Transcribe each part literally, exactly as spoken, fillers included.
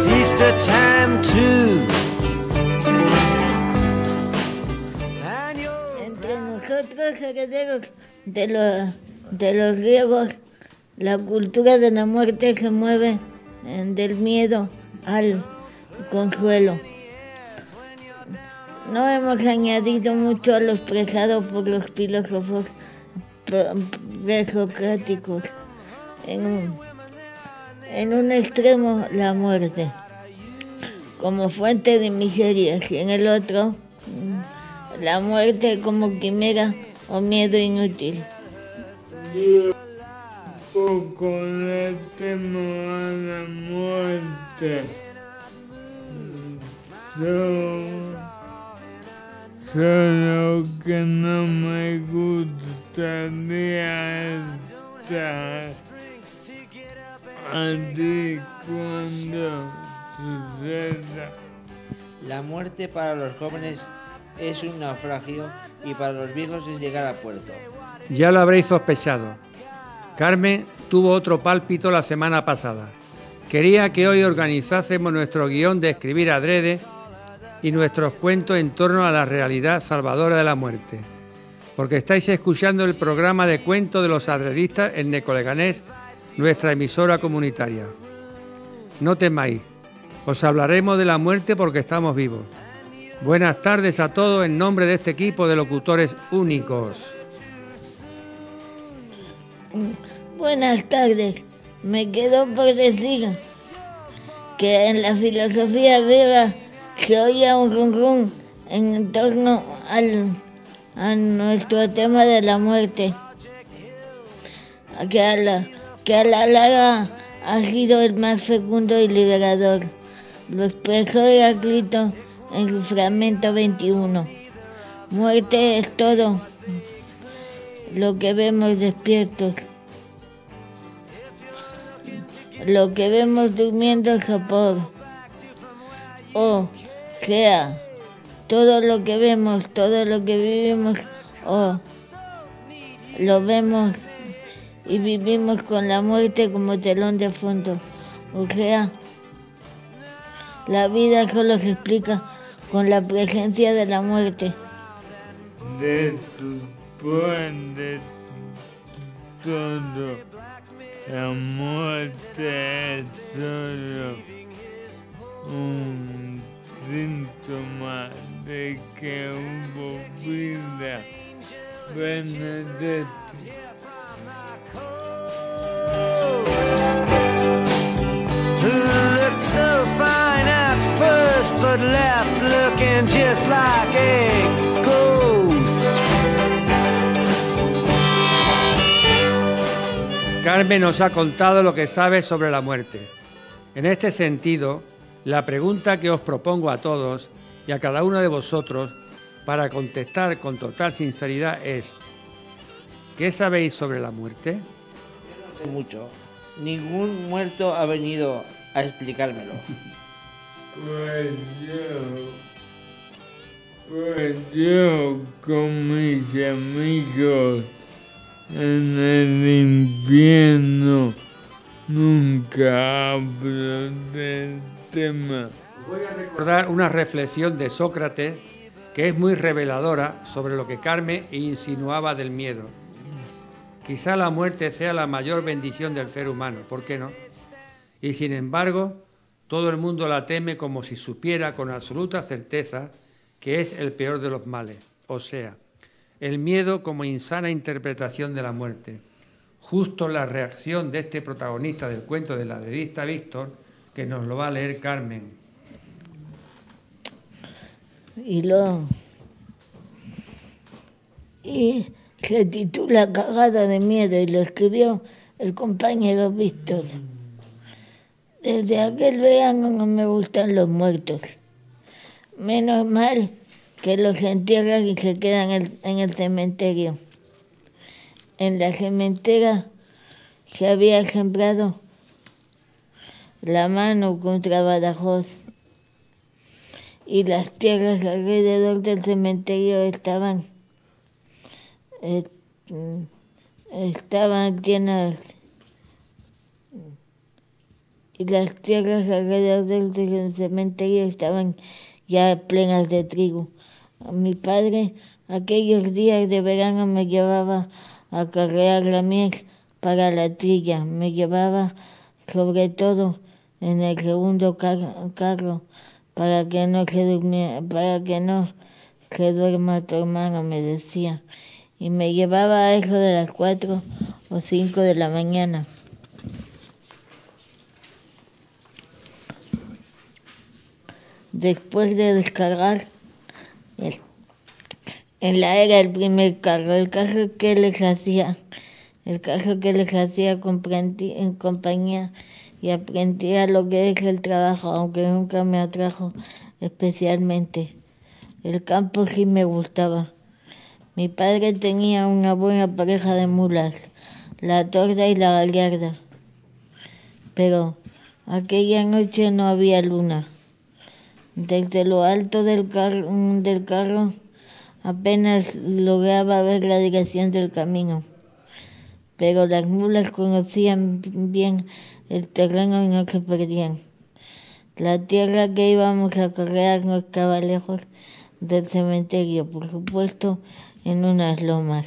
It's Easter time too. Entre nosotros, herederos de los, de los griegos, la cultura de la muerte se mueve eh, del miedo al consuelo. No hemos añadido mucho a lo expresado por los filósofos presocráticos. En un, en un extremo, la muerte como fuente de miserias, y en el otro, la muerte como quimera o miedo inútil. Yo poco le temo a la muerte. Yo, solo que no me gustaría estar allí cuando suceda. La muerte para los jóvenes es un naufragio y para los viejos es llegar a puerto. Ya lo habréis sospechado. Carmen tuvo otro pálpito la semana pasada. Quería que hoy organizásemos nuestro guión de escribir adrede y nuestros cuentos en torno a la realidad salvadora de la muerte. Porque estáis escuchando el programa de cuentos de los adredistas en Necoleganés, nuestra emisora comunitaria. No temáis, os hablaremos de la muerte porque estamos vivos. Buenas tardes a todos en nombre de este equipo de locutores únicos. Buenas tardes. Me quedo por decir que en la filosofía griega se oía un rum rum en torno al, a nuestro tema de la muerte, que a la, que a la larga ha sido el más fecundo y liberador. Lo expresó Heráclito en su fragmento veintiuno. Muerte es todo lo que vemos despiertos. Lo que vemos durmiendo es sopor. O sea, todo lo que vemos, todo lo que vivimos, o lo vemos y vivimos con la muerte como telón de fondo. O sea, la vida solo se explica con la presencia de la muerte. Después de todo, la muerte es solo un síntoma de que hubo vida. Benedetti. Looked so fine at first, but left looking just like a ghost. Carmen nos ha contado lo que sabe sobre la muerte. En este sentido, la pregunta que os propongo a todos y a cada uno de vosotros para contestar con total sinceridad es: ¿qué sabéis sobre la muerte? Yo no sé mucho. Ningún muerto ha venido a explicármelo. Pues yo, pues yo con mis amigos en el infierno nunca hablo del tema. Voy a recordar una reflexión de Sócrates que es muy reveladora sobre lo que Carmen insinuaba del miedo. Quizá la muerte sea la mayor bendición del ser humano, ¿por qué no? Y sin embargo, todo el mundo la teme como si supiera con absoluta certeza que es el peor de los males, o sea, el miedo como insana interpretación de la muerte. Justo la reacción de este protagonista del cuento del adredista Víctor, que nos lo va a leer Carmen. Y lo... Y se titula Cagada de miedo y lo escribió el compañero Víctor. Desde aquel verano no me gustan los muertos. Menos mal que los entierran y se quedan en el, en el cementerio. En la cementera se había sembrado la mano contra Badajoz y las tierras alrededor del cementerio estaban eh, estaban llenas y las tierras alrededor del cementerio estaban ya plenas de trigo. A mi padre aquellos días de verano me llevaba a carrear la miel para la trilla, me llevaba sobre todo en el segundo car- carro para que no se durmiera, para que no se duerma tu hermano, me decía, y me llevaba a eso de las cuatro o cinco de la mañana. Después de descargar el, en la era el primer carro, el carro que les hacía, el carro que les hacía comprendi- en compañía y aprendía lo que es el trabajo, aunque nunca me atrajo especialmente. El campo sí me gustaba. Mi padre tenía una buena pareja de mulas, la torda y la gallarda, pero aquella noche no había luna. Desde lo alto del, car- del carro apenas lograba ver la dirección del camino, pero las mulas conocían bien el terreno y no se perdían. La tierra que íbamos a cargar no estaba lejos del cementerio, por supuesto, en unas lomas.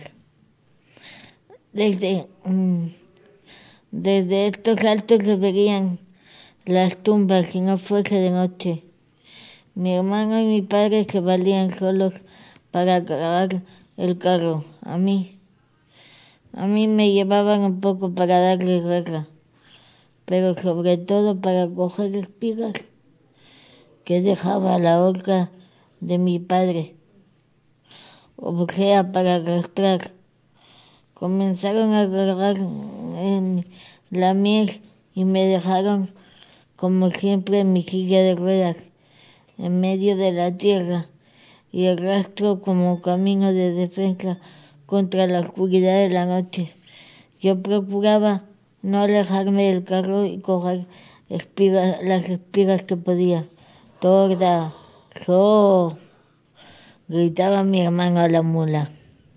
Desde, mm, desde estos altos se veían las tumbas si no fuese de noche. Mi hermano y mi padre se valían solos para cargar el carro. A mí, a mí me llevaban un poco para darle guerra, pero sobre todo para coger espigas que dejaba la horca de mi padre, o sea, para arrastrar. Comenzaron a cargar en la miel y me dejaron, como siempre, en mi silla de ruedas, en medio de la tierra, y el rastro como camino de defensa contra la oscuridad de la noche. Yo procuraba no alejarme del carro y coger espigas, las espigas que podía. Torda, so, gritaba mi hermano a la mula.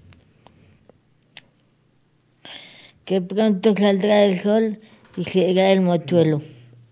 Que pronto saldrá el sol y será el mochuelo.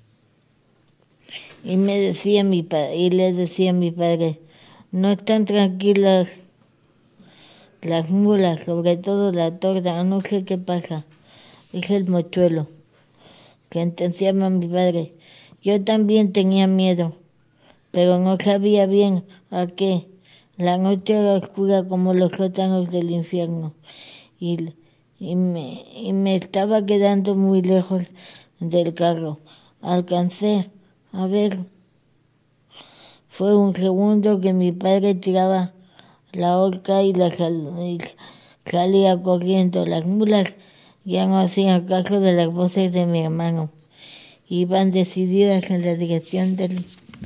Y me decía mi padre, y le decía a mi padre, no están tranquilas las mulas, sobre todo la torda, no sé qué pasa, es el mochuelo, sentenciaba mi padre. Yo también tenía miedo, pero no sabía bien a qué. La noche era oscura como los sótanos del infierno, y, y, me, y me estaba quedando muy lejos del carro. Alcancé a ver, fue un segundo que mi padre tiraba la horca y, la sal, y salía corriendo. Las mulas ya no hacían caso de las voces de mi hermano. Iban decididas en la dirección del,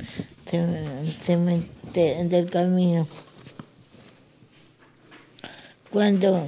cementerio, del camino. Cuando,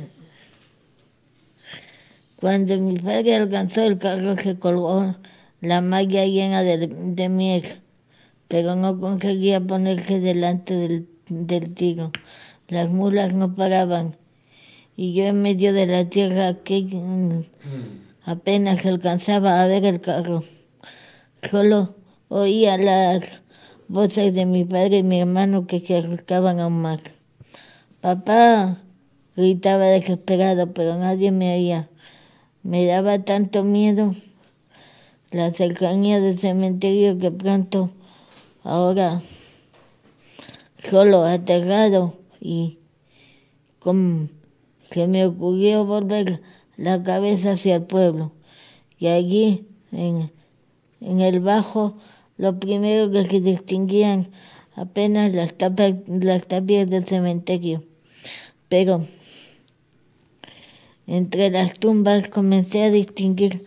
cuando mi padre alcanzó el carro, se colgó la malla llena de, de miel, pero no conseguía ponerse delante del, del tiro. Las mulas no paraban, y yo en medio de la tierra que apenas alcanzaba a ver el carro. Solo oía las voces de mi padre y mi hermano que se acercaban aún más. Papá, gritaba desesperado, pero nadie me oía. Me daba tanto miedo la cercanía del cementerio que pronto, ahora, solo, aterrado, y como se me ocurrió volver la cabeza hacia el pueblo. Y allí, en, en el bajo, lo primero que se distinguían apenas las, tapas, las tapias del cementerio. Pero entre las tumbas comencé a distinguir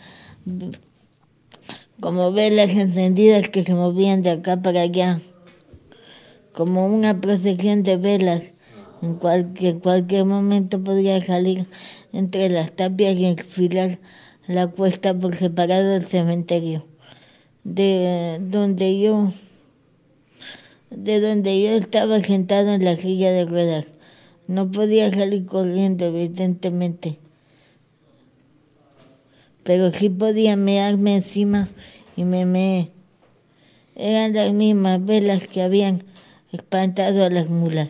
como velas encendidas que se movían de acá para allá, como una procesión de velas en cualquier, en cualquier momento podría salir entre las tapias y enfilar la cuesta por separado del cementerio, de donde yo, de donde yo estaba sentado en la silla de ruedas. No podía salir corriendo, evidentemente, pero sí podía mearme encima y me meé. Eran las mismas velas que habían espantado a las mulas.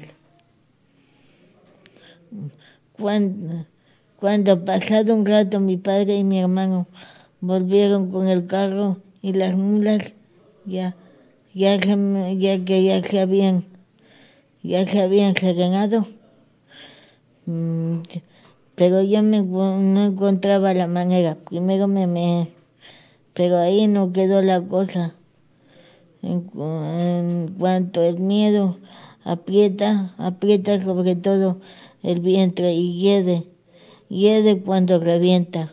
Cuando, cuando pasado un rato mi padre y mi hermano volvieron con el carro y las mulas ya, ya, que- ya que ya se habían, ya se habían serenado, mm, pero yo me encu- no encontraba la manera. Primero me meé, pero ahí no quedó la cosa. En, cu- en cuanto el miedo aprieta, aprieta sobre todo el vientre y hiede, hiede cuando revienta.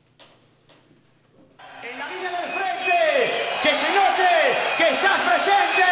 En la línea del frente, que se note que estás presente.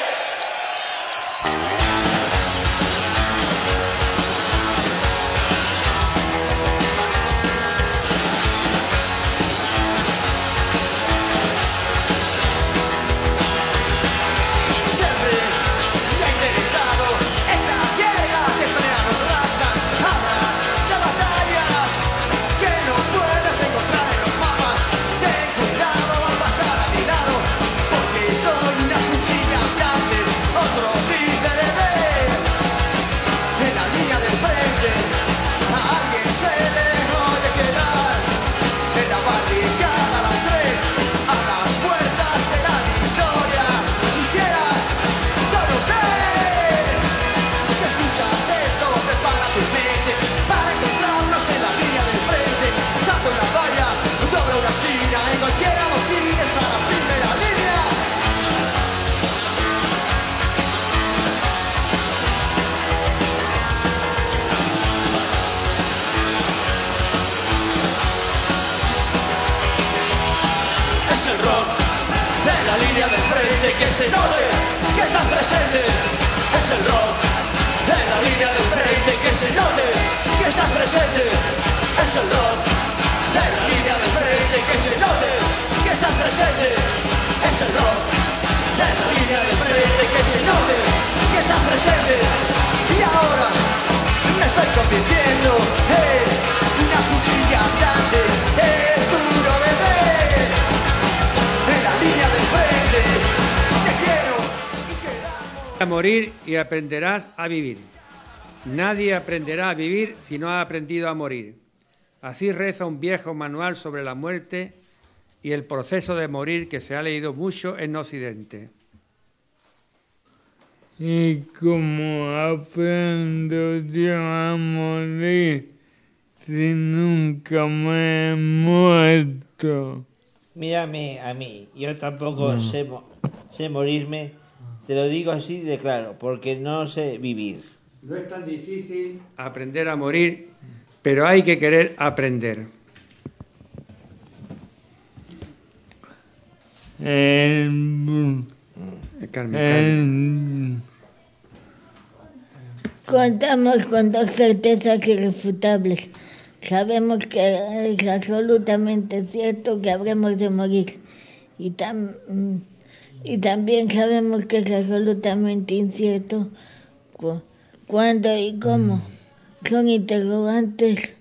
Siempre me ha interesado esa guerra que pelean los rastas. Habla de batallas que no puedes encontrar en los mapas. Ten cuidado al pasar a mi lado, porque soy una cuchilla grande. Otro líder de en la línea del frente. A alguien se le oye quedar en la barricada a las tres, a las puertas de la victoria. Quisiera conocer. Si escuchas esto, prepara tu mente para encontrarnos en la línea del frente. Salta una valla, dobla una esquina, en cualquier adoquín está la primera línea. Es el rock de la línea del frente, que se note que estás presente. Es el rock de la línea del frente, que se note que estás presente. Es el rock de la línea del frente, que se note que estás presente. Es el rock de la línea del frente, que se note que estás presente. Y ahora me estoy convirtiendo en una cuchilla grande. Es duro beber en la línea del frente. Te quiero y quedamos. A morir y aprenderás a vivir. Nadie aprenderá a vivir si no ha aprendido a morir. Así reza un viejo manual sobre la muerte y el proceso de morir que se ha leído mucho en Occidente. ¿Y cómo aprendo yo a morir si nunca me he muerto? Mírame a mí, yo tampoco sé, mo- sé morirme, te lo digo así de claro, porque no sé vivir. No es tan difícil aprender a morir, pero hay que querer aprender. El, Eh, Carmen, Carmen. el, Contamos con dos certezas irrefutables. Sabemos que es absolutamente cierto que habremos de morir. Y, tam- y también sabemos que es absolutamente incierto cu- cuándo y cómo. Son interrogantes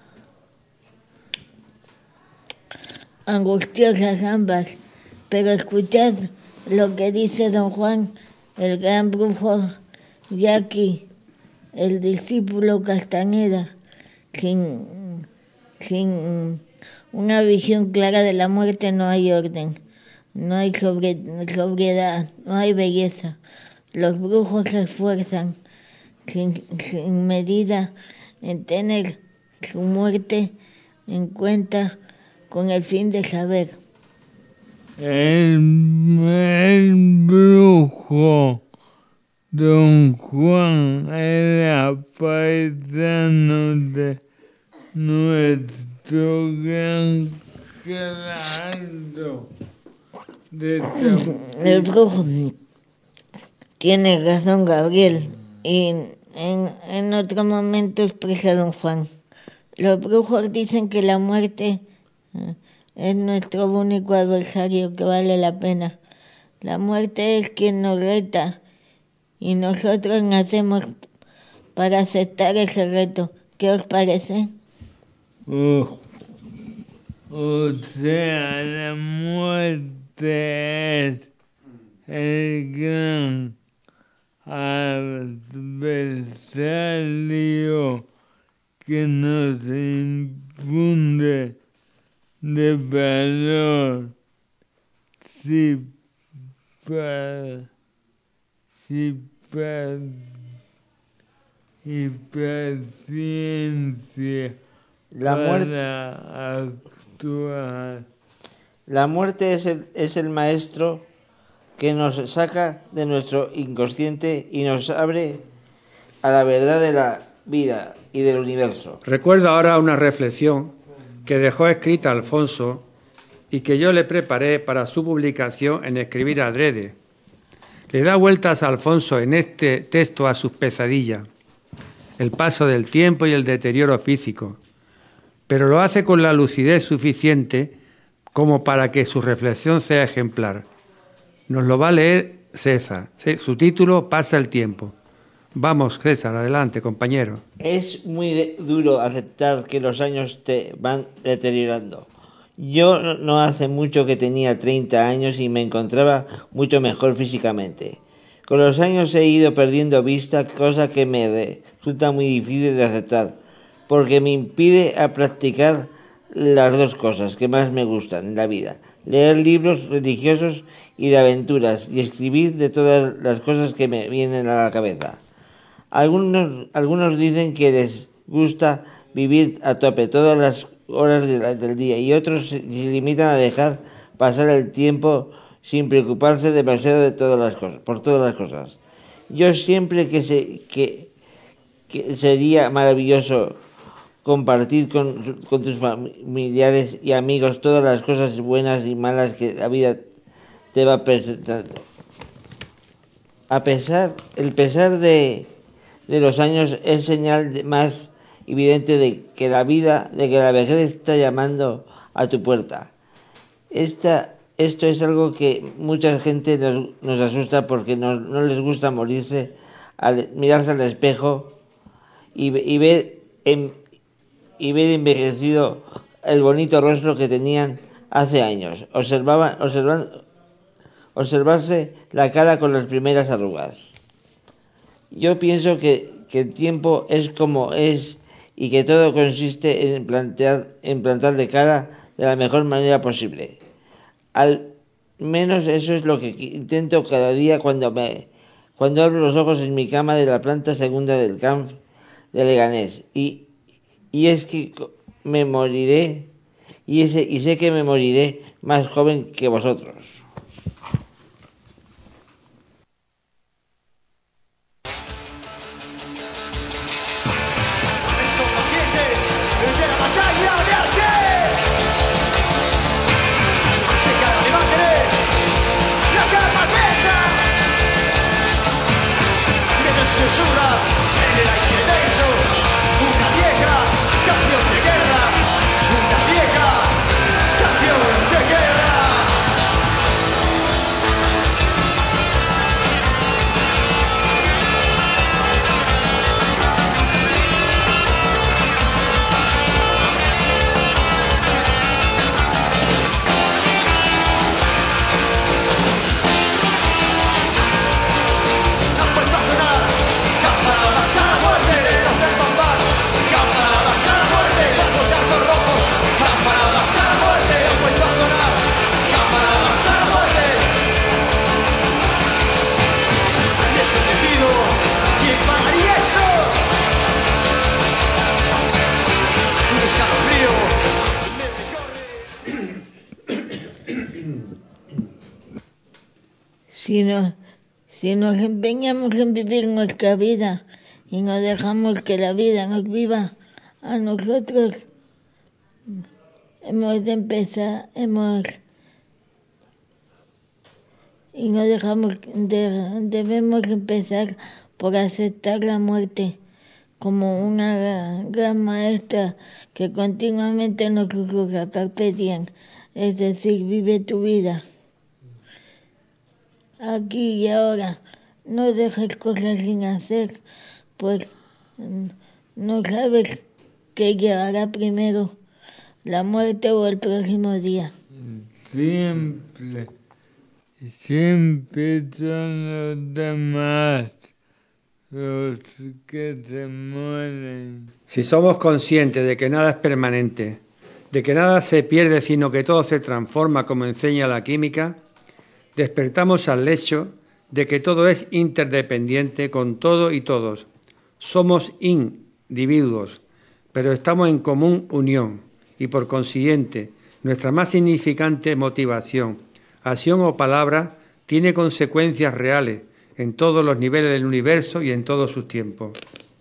angustiosas ambas. Pero escuchad lo que dice don Juan, el gran brujo Yaqui, el discípulo Castañeda, sin, sin una visión clara de la muerte no hay orden, no hay sobre, sobriedad, no hay belleza. Los brujos se esfuerzan sin, sin medida en tener su muerte en cuenta con el fin de saber. el, el brujo Don Juan era paisano de nuestro gran Gerardo de Tam- El brujo tiene razón, Gabriel, y en, en otro momento expresa don Juan. Los brujos dicen que la muerte eh, es nuestro único adversario que vale la pena. La muerte es quien nos reta y nosotros nacemos para aceptar ese reto. ¿Qué os parece? Oh, o sea, la muerte es el gran adversario que nos infunde de valor, si, pa, si pa, y paciencia La muerte, para actuar. la muerte es el, es el maestro que nos saca de nuestro inconsciente y nos abre a la verdad de la vida y del universo. Recuerdo ahora una reflexión que dejó escrita Alfonso y que yo le preparé para su publicación en Escribir Adrede. Le da vueltas a Alfonso en este texto a sus pesadillas, el paso del tiempo y el deterioro físico, pero lo hace con la lucidez suficiente como para que su reflexión sea ejemplar. Nos lo va a leer César. Su título, Pasa el tiempo. Vamos, César, adelante, compañero. Es muy de- duro aceptar que los años te van deteriorando. Yo no- no hace mucho que tenía treinta años y me encontraba mucho mejor físicamente. Con los años he ido perdiendo vista, cosa que me resulta muy difícil de aceptar, porque me impide a practicar las dos cosas que más me gustan en la vida: leer libros religiosos y de aventuras, y escribir de todas las cosas que me vienen a la cabeza. Algunos, algunos dicen que les gusta vivir a tope todas las horas de la- del día, y otros se, se limitan a dejar pasar el tiempo sin preocuparse demasiado de todas las cosas, por todas las cosas. Yo siempre que, se, que, que sería maravilloso compartir con, con tus familiares y amigos todas las cosas buenas y malas que la vida te va presentando. A pesar, el pesar de, de los años es señal de- más evidente de que la vida, de que la vejez está llamando a tu puerta. Esta, esto es algo que mucha gente nos, nos asusta porque no, no les gusta morirse al mirarse al espejo y, ve- y ver en, y ver envejecido el bonito rostro que tenían hace años. Observaban, observan, observarse la cara con las primeras arrugas. Yo pienso que, que el tiempo es como es y que todo consiste en plantear, en plantar de cara de la mejor manera posible. Al menos eso es lo que intento cada día cuando me cuando abro los ojos en mi cama de la planta segunda del camp de Leganés. Y, y es que me moriré y, ese, y sé que me moriré más joven que vosotros. Estos pacientes de la batalla de Arqué. Se cara de mantener la capa tesa. Mientras susurra en el aire denso una vieja canción de guerra. Una vieja canción de guerra. Han vuelto a sonar campanadas a la muerte de los del bombard. Campanadas a la muerte de los charcos rojos. Campanadas a la muerte han vuelto a sonar. Campanadas a la muerte. Y este decido, ¿quién pagaría esto? Un escalofrío me recorre. Si nos, si nos empeñamos en vivir nuestra vida y no dejamos que la vida nos viva a nosotros, hemos de empezar, hemos y no dejamos de, debemos empezar por aceptar la muerte como una gran, gran maestra que continuamente nos susurra carpe diem, es decir, vive tu vida aquí y ahora. No dejes cosas sin hacer, pues mm, no sabes qué llegará primero, la muerte o el próximo día. Siempre siempre son los demás los que se mueren. Si somos conscientes de que nada es permanente, de que nada se pierde, sino que todo se transforma como enseña la química, despertamos al hecho de que todo es interdependiente con todo y todos. Somos individuos, pero estamos en común unión y por consiguiente nuestra más significante motivación, acción o palabra tiene consecuencias reales en todos los niveles del universo y en todos sus tiempos.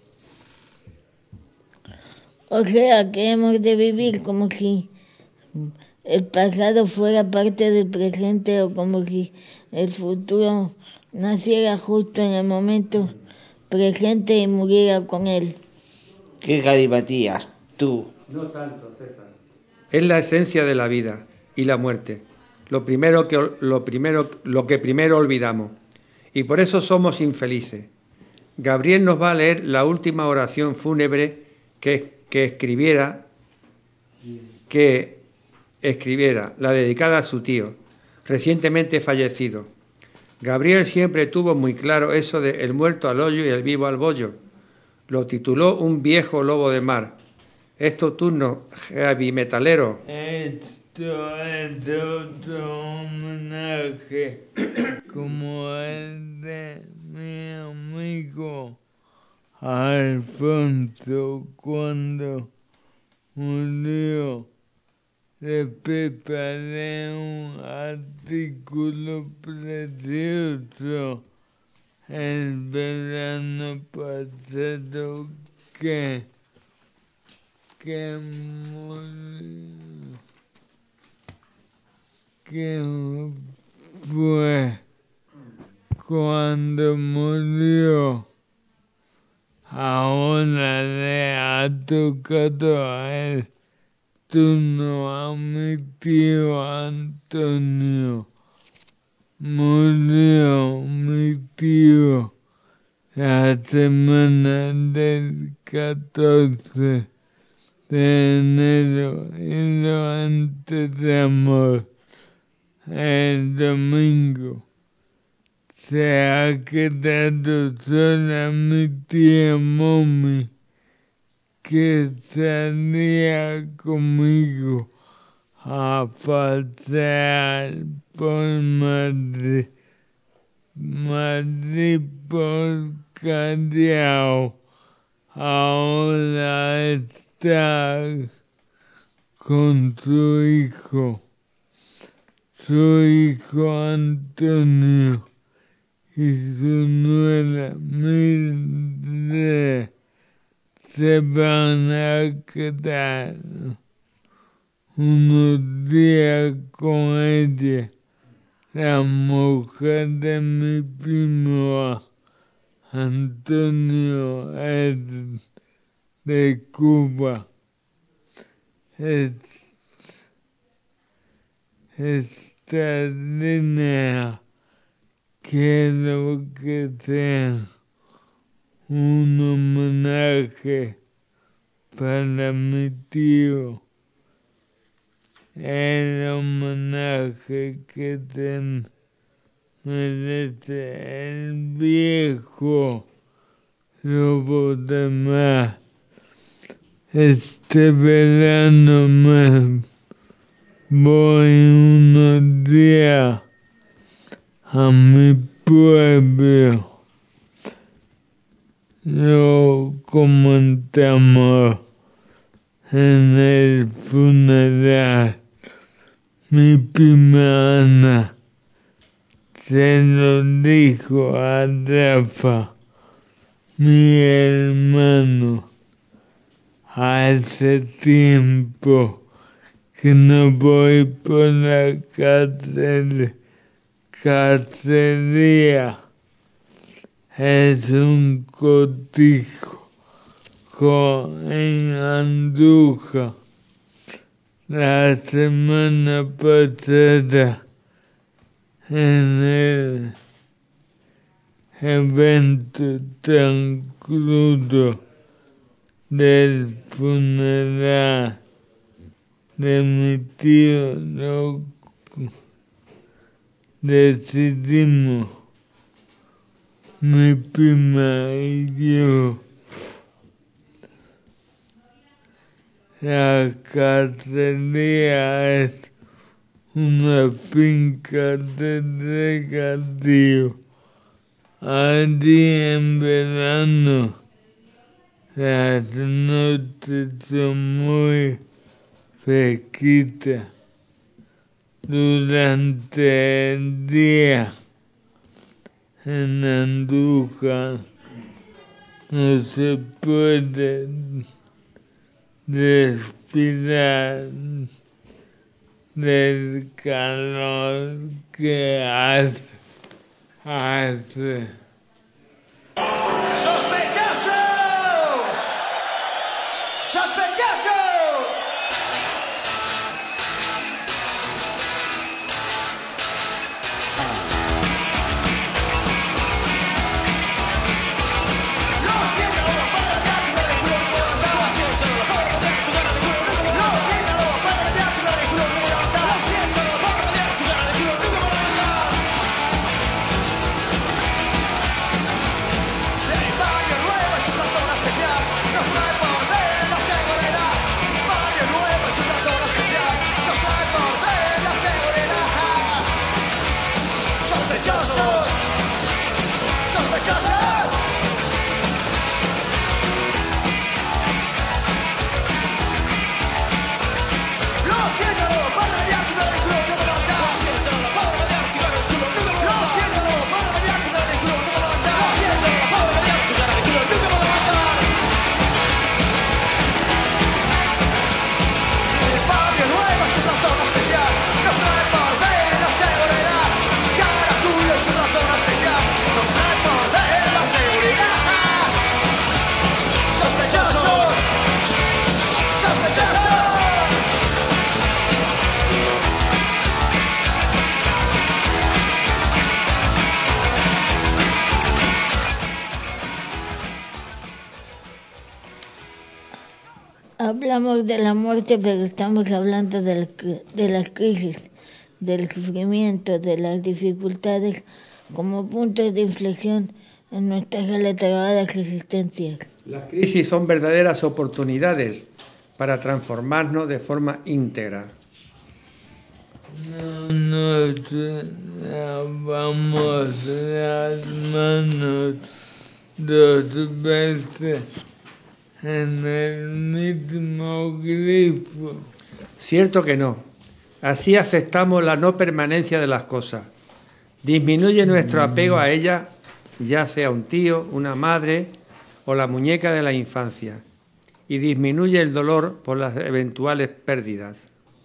O sea, que hemos de vivir como si el pasado fuera parte del presente o como si el futuro naciera justo en el momento presente y muriera con él. ¡Qué garibatías, tú! No tanto, César. Es la esencia de la vida y la muerte, lo primero que, lo primero, lo que primero olvidamos, y por eso somos infelices. Gabriel nos va a leer la última oración fúnebre que, que escribiera, que escribiera, la dedicada a su tío, recientemente fallecido. Gabriel siempre tuvo muy claro eso de el muerto al hoyo y el vivo al bollo. Lo tituló Un viejo lobo de mar. Es tu turno, heavy metalero. Esto es otro homenaje como el de mi amigo Alfonso cuando murió. Le preparé un artículo precioso el verano pasado que, que murió, que fue cuando murió. Ahora le ha tocado a él turno a mi tío Antonio. Murió mi tío la semana del catorce de enero y lo enterramos el domingo. Se ha quedado sola mi tía Momi, que salía conmigo a pasear por Madrid, Madrid por Callao. Ahora está con su hijo, su hijo Antonio y su nuera Mildred. Se van a quedar unos días con ella, la mujer de mi primo Antonio es de Cuba. Es, esta línea quiero que sea un homenaje para mi tío, el homenaje que te merece el viejo lobo de mar. Este verano me voy unos días a mi pueblo. Lo comentamos en el funeral. Mi prima Ana se lo dijo a Rafa, mi hermano, hace tiempo que no voy por la cárcel, cacería. Es un cortijo con, en Andújar. La semana pasada, en el evento tan crudo del funeral de mi tío, lo, decidimos, mi prima y yo, la cacería es una finca de regadío. Allí en verano las noches son muy fresquitas. Durante el día en Andújar no se puede respirar del calor que hace. hace. ¡Sospechosos! ¡Sospechosos! ¡Sospechosos! ¡Sospechosos! ¡Lo siento, para mediático del culo no me levanta! ¡Lo siento, para mediático del culo no me levanta! ¡Lo siento, para mediático del culo no me levanta! ¡Lo siento, para mediático del culo no me levanta! El barrio nuevo es un ratón especial, nos trae por ver la seguridad. Caraculo es un ratón especial, nos trae por ver la seguridad. Sospechosos, sospechosos. Hablamos de la muerte, pero estamos hablando de, la, de las crisis, del sufrimiento, de las dificultades como puntos de inflexión en nuestras aletargadas existencias. Las crisis son verdaderas oportunidades para transformarnos de forma íntegra. No nos lavamos las manos dos veces en el mismo grifo. Cierto que no. Así aceptamos la no permanencia de las cosas. Disminuye nuestro apego a ellas, ya sea un tío, una madre o la muñeca de la infancia, y disminuye el dolor por las eventuales pérdidas.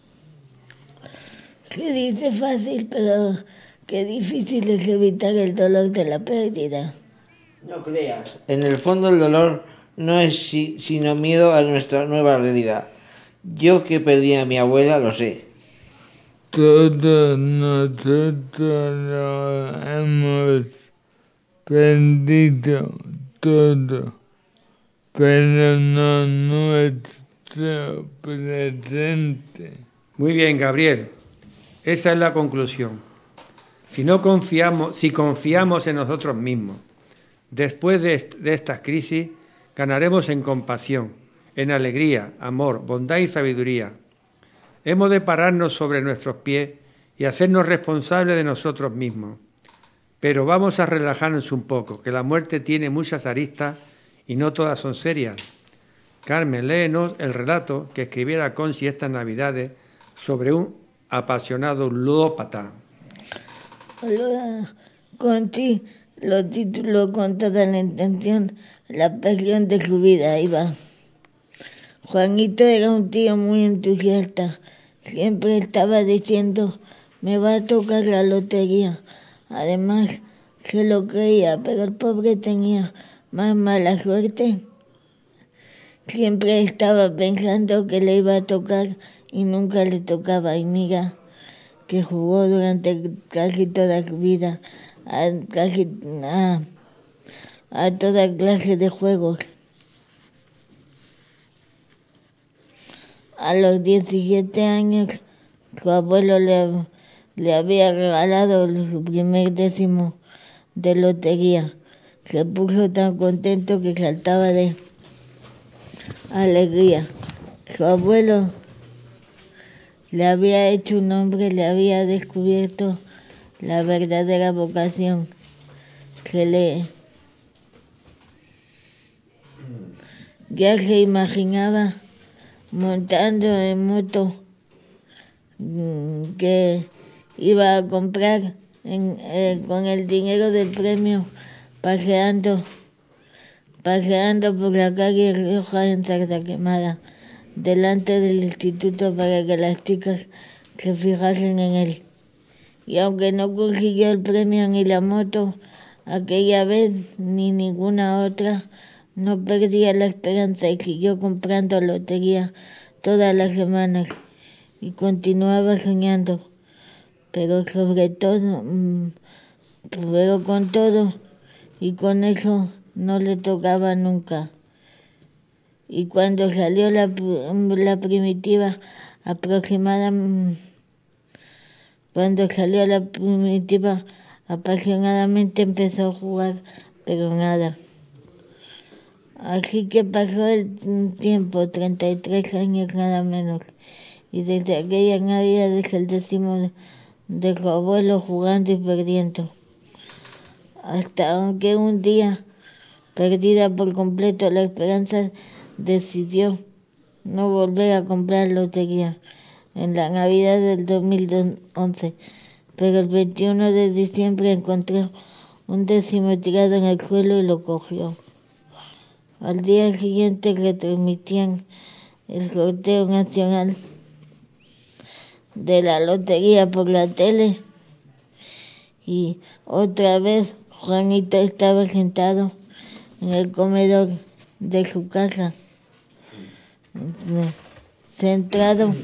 Se dice fácil, pero qué difícil es evitar el dolor de la pérdida. No creas. En el fondo el dolor no es si, sino miedo a nuestra nueva realidad. Yo que perdí a mi abuela lo sé. Todos nosotros lo hemos perdido todo, pero no nuestro presente. Muy bien, Gabriel. Esa es la conclusión. Si no confiamos, si confiamos en nosotros mismos, después de, est- de estas crisis, ganaremos en compasión, en alegría, amor, bondad y sabiduría. Hemos de pararnos sobre nuestros pies y hacernos responsables de nosotros mismos. Pero vamos a relajarnos un poco, que la muerte tiene muchas aristas y no todas son serias. Carmen, léenos el relato que escribiera Conchi estas Navidades sobre un apasionado ludópata. Hola, Conchi lo tituló con toda la intención La pasión de su vida. Ahí va. Juanito era un tío muy entusiasta. Siempre estaba diciendo, me va a tocar la lotería. Además, se lo creía, pero el pobre tenía más mala suerte. Siempre estaba pensando que le iba a tocar y nunca le tocaba. Y mira, que jugó durante casi toda su vida a, casi, a, a toda clase de juegos. A los diecisiete años, su abuelo le le había regalado su primer décimo de lotería. Se puso tan contento que saltaba de alegría. Su abuelo le había hecho un hombre, le había descubierto la verdadera vocación que le... Ya se imaginaba montando en moto que iba a comprar en, eh, con el dinero del premio, paseando, paseando por la calle Rioja en Santa Quemada, delante del instituto para que las chicas se fijasen en él. Y aunque no consiguió el premio ni la moto aquella vez ni ninguna otra, no perdía la esperanza y siguió comprando lotería todas las semanas y continuaba soñando, pero sobre todo, pero con todo y con eso no le tocaba nunca. Y cuando salió la, la primitiva aproximada, cuando salió la primitiva apasionadamente empezó a jugar, pero nada. Así que pasó el tiempo, treinta y tres años nada menos, y desde aquella Navidad es el décimo de su abuelo jugando y perdiendo. Hasta aunque un día, perdida por completo la esperanza, decidió no volver a comprar lotería en la Navidad del dos mil once, pero el veintiuno de diciembre encontró un décimo tirado en el suelo y lo cogió. Al día siguiente retransmitían el sorteo nacional de la lotería por la tele y otra vez Juanito estaba sentado en el comedor de su casa, centrado,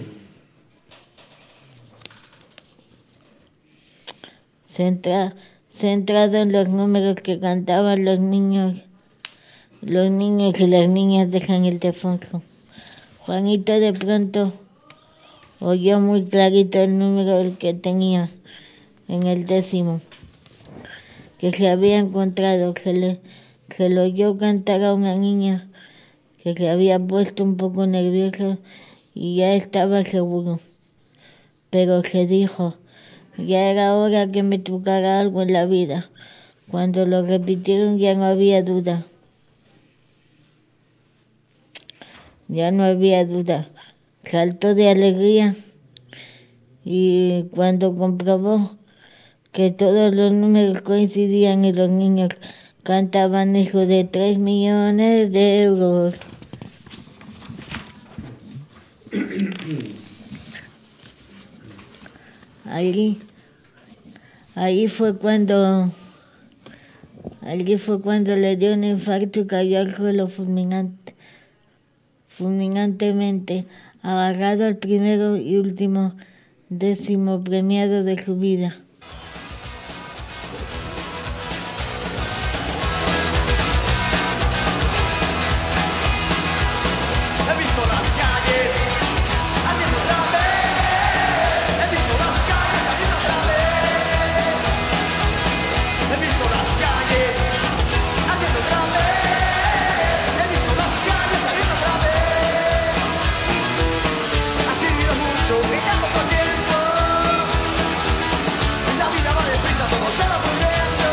centra, centrado en los números que cantaban los niños. Los niños y las niñas dejan el tefonso. Juanito de pronto oyó muy clarito el número que tenía en el décimo, que se había encontrado. Se, le, se lo oyó cantar a una niña que se había puesto un poco nerviosa y ya estaba seguro. Pero se dijo, ya era hora que me tocara algo en la vida. Cuando lo repitieron ya no había duda. Ya no había duda. Saltó de alegría y cuando comprobó que todos los números coincidían y los niños cantaban eso de tres millones de euros. Allí, allí fue cuando, allí fue cuando le dio un infarto y cayó al suelo fulminante. fulminantemente, agarrado al primero y último décimo premiado de su vida. He visto las calles ardiendo otra vez. He visto las calles ardiendo otra vez. He visto las calles ardiendo otra vez. He visto las calles ardiendo otra vez. Y tan poco tiempo, la vida va deprisa, todo se va pudriendo.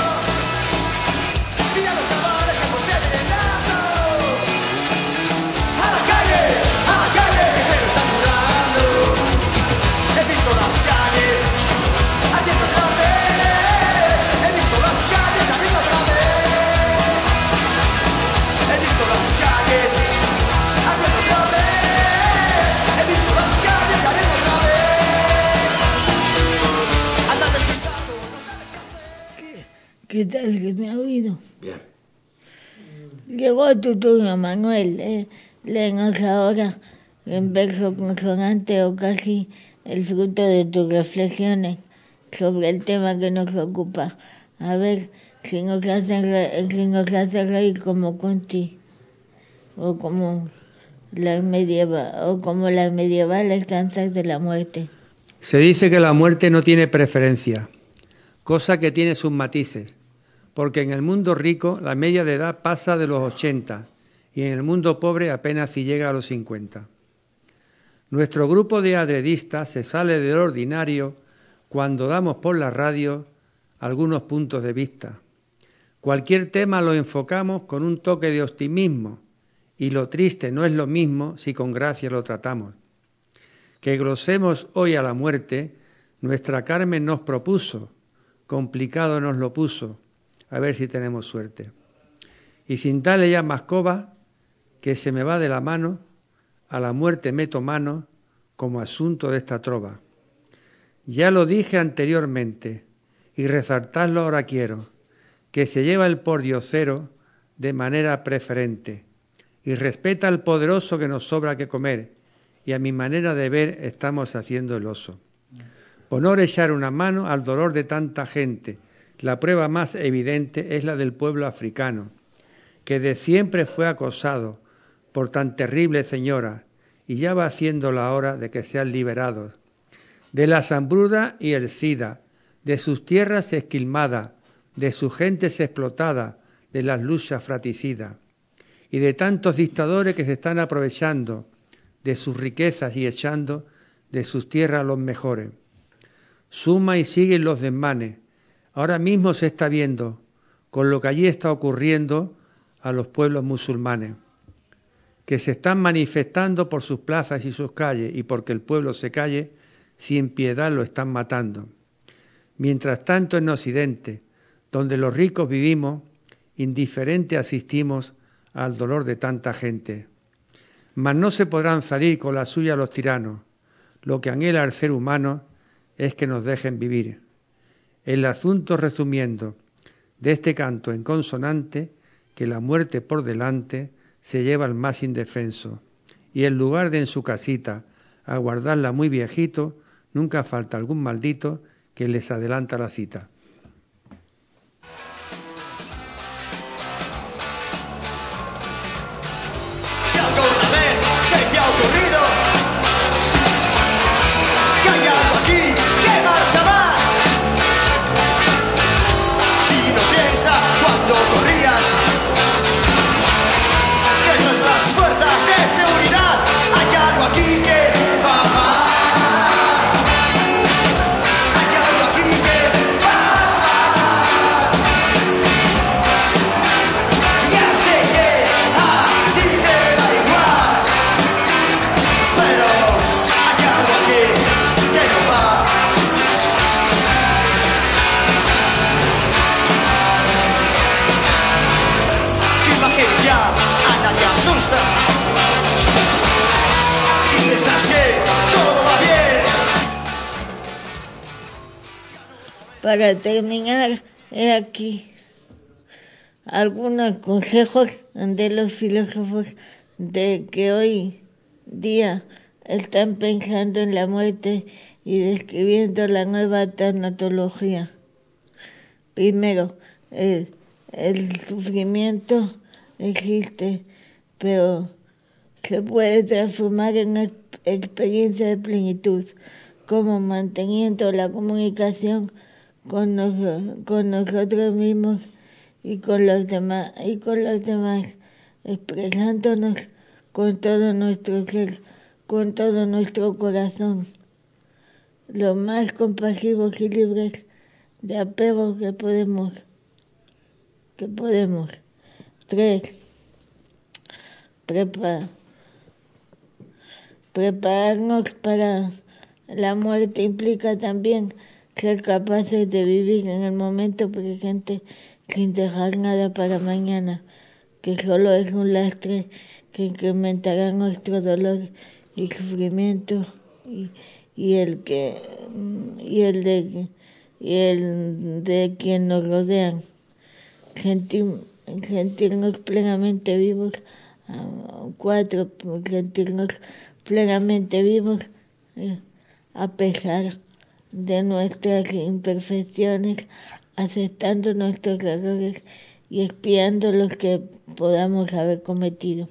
Mira a los chavales que por ti vienen dando. A la calle, a la calle, que se lo están curando. He visto las calles ardiendo otra vez. He visto las calles ardiendo otra vez. He visto las calles ardiendo otra vez. He visto las calles ardiendo otra vez. Andan despistado, no sabes qué hacer. ¿Qué tal que me ha oído? Bien. Llegó tu turno, Manuel. Eh, léenos ahora en verso consonante o casi el fruto de tus reflexiones sobre el tema que nos ocupa. A ver si nos hacen re- si nos hace reír como Conchi o como las medieva- o como las medievales danzas de la muerte. Se dice que la muerte no tiene preferencia, cosa que tiene sus matices, porque en el mundo rico la media de edad pasa de los ochenta y en el mundo pobre apenas si llega a los cincuenta. Nuestro grupo de adredistas se sale del ordinario cuando damos por la radio algunos puntos de vista. Cualquier tema lo enfocamos con un toque de optimismo y lo triste no es lo mismo si con gracia lo tratamos. Que glosemos hoy a la muerte, nuestra Carmen nos propuso, complicado nos lo puso, a ver si tenemos suerte. Y sin darle ya más coba, que se me va de la mano, a la muerte meto mano como asunto de esta trova. Ya lo dije anteriormente, y resaltarlo ahora quiero, que se lleva el pordiosero de manera preferente, y respeta al poderoso que nos sobra que comer, y a mi manera de ver estamos haciendo el oso. Por no echar una mano al dolor de tanta gente, la prueba más evidente es la del pueblo africano, que de siempre fue acosado por tan terrible señora, y ya va siendo la hora de que sean liberados. De la hambruna y el sida, de sus tierras esquilmadas, de sus gentes explotadas, de las luchas fratricidas, y de tantos dictadores que se están aprovechando de sus riquezas y echando de sus tierras los mejores. Suma y siguen los desmanes. Ahora mismo se está viendo, con lo que allí está ocurriendo a los pueblos musulmanes, que se están manifestando por sus plazas y sus calles, y porque el pueblo se calle, sin piedad lo están matando. Mientras tanto en Occidente, donde los ricos vivimos, indiferente asistimos al dolor de tanta gente. Mas no se podrán salir con la suya los tiranos. Lo que anhela el ser humano es que nos dejen vivir. El asunto resumiendo de este canto en consonante, que la muerte por delante se lleva al más indefenso, y en lugar de en su casita aguardarla muy viejito, nunca falta algún maldito que les adelanta la cita. Si alguna vez se te ha ocurrido que hay algo aquí que marcha mal, si no piensa cuando corrías que nuestras fuerzas de seguridad hay algo aquí que va mal. Hay algo aquí que va mal. Ya sé que a ti te da igual, pero hay algo aquí que no va. Tu imagen ya a nadie asusta y piensas que todo va bien. Para terminar, he aquí algunos consejos de los filósofos de que hoy día están pensando en la muerte y describiendo la nueva tanatología. Primero, el, el sufrimiento existe, pero se puede transformar en una experiencia de plenitud, como manteniendo la comunicación con, nos, con nosotros mismos y con los demás, y con los demás, expresándonos con todo nuestro ser, con todo nuestro corazón, lo más compasivos y libres de apego que podemos, que podemos. Tres, prepa- prepararnos para la muerte implica también ser capaces de vivir en el momento presente sin dejar nada para mañana, que solo es un lastre que incrementará nuestro dolor y sufrimiento y, y el que y el de y el de quien nos rodean. Sentir, sentirnos plenamente vivos. Uh, cuatro, sentirnos plenamente vivos eh, a pesar de nuestras imperfecciones, aceptando nuestros errores y expiando los que podamos haber cometido.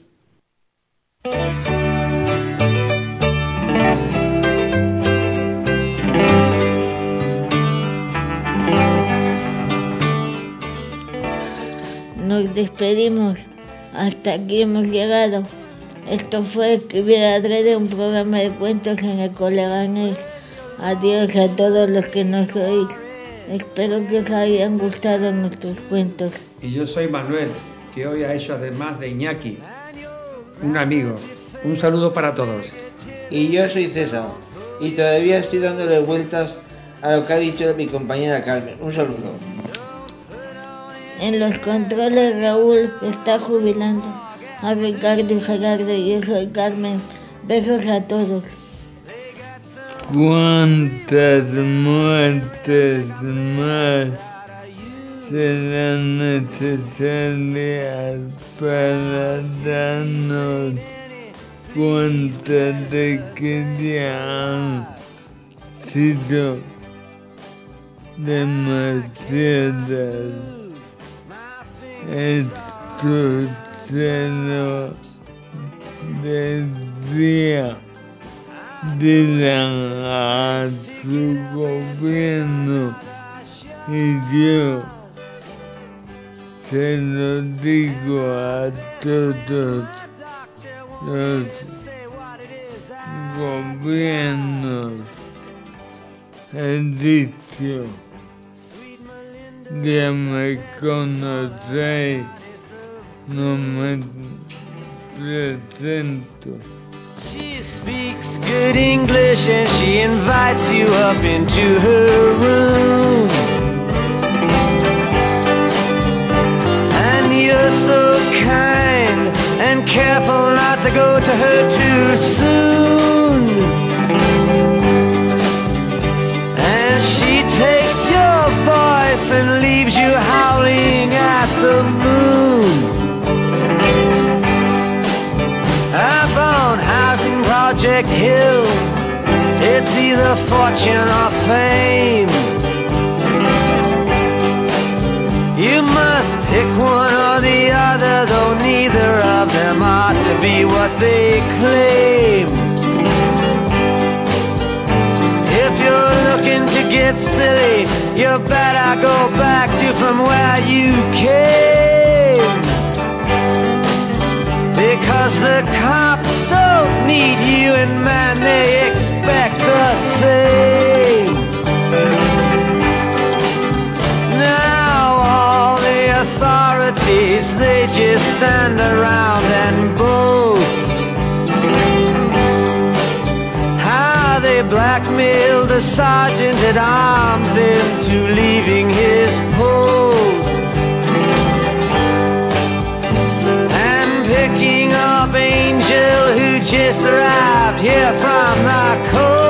nos despedimos. Hasta aquí hemos llegado. Esto fue Escribir Adrede, un programa de cuentos en el Coleganés. Adiós a todos los que nos oís. Espero que os hayan gustado nuestros cuentos. Y yo soy Manuel, que hoy ha hecho además de Iñaki, un amigo. Un saludo para todos. Y yo soy César, y todavía estoy dándole vueltas a lo que ha dicho mi compañera Carmen. Un saludo. En los controles Raúl, que está jubilando. A Ricardo y Gerardo, y yo soy Carmen. Besos a todos. ¿Cuántas muertes más serán necesarias para darnos cuenta de que ya han sido demasiadas? Esto se lo decía Dylan a su gobierno, y yo se lo digo a todos los gobiernos. He dicho, ya me conocéis, no me presento. She speaks good English and she invites you up into her room. And you're so kind and careful not to go to her too soon. And she takes your voice and leaves you howling at the moon. Up on Housing Project Hill, it's either fortune or fame. You must pick one or the other, though neither of them ought to be what they claim. If you're looking to get silly, you better go back to from where you came. Because the cops don't need you, and man, they expect the same. Now all the authorities, they just stand around and boast how they blackmailed the sergeant at arms into leaving his post. Picking up Angel, who just arrived here from the coast.